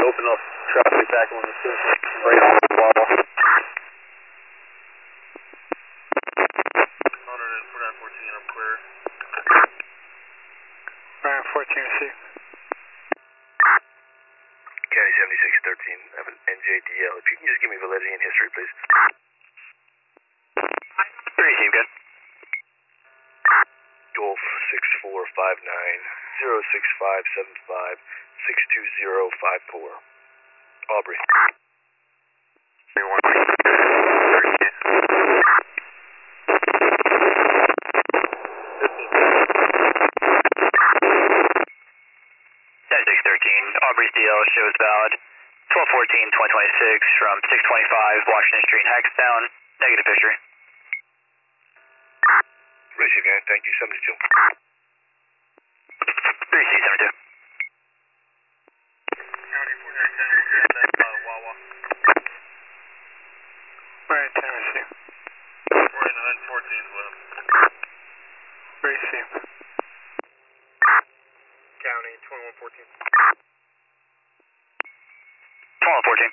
open up traffic back on the system. Right on the wall. 114, I'm clear. Ryan 14, receive. County 7613, I have an NJDL. If you can just give me validity and history, please. Receive, good. Golf 6459 06575 62054. Aubrey. 10-613, Aubrey's DL shows valid 12-14-2026 from 625 Washington Street in Hackstown. Negative history. Receive, man. Thank you. 72. Receive, 72. County 4910, we'll get on that Wawa. Ryan 10, receive. 4914's with him. Receive. County 2114. 12-14.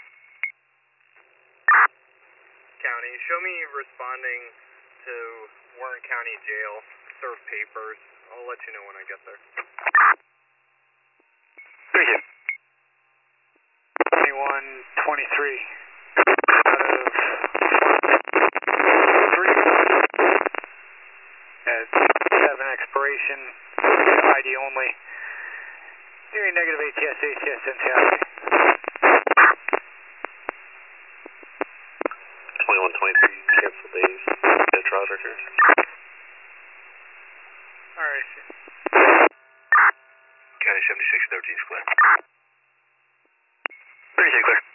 County, show me responding to Warren County Jail, serve papers. I'll let you know when I get there. Receive. 2123. At 7 expiration, ID only. Doing negative ATS, ATS intact. 2123, cancel days. Get trouser here. Alright. County 7613 is clear. Receive, clear.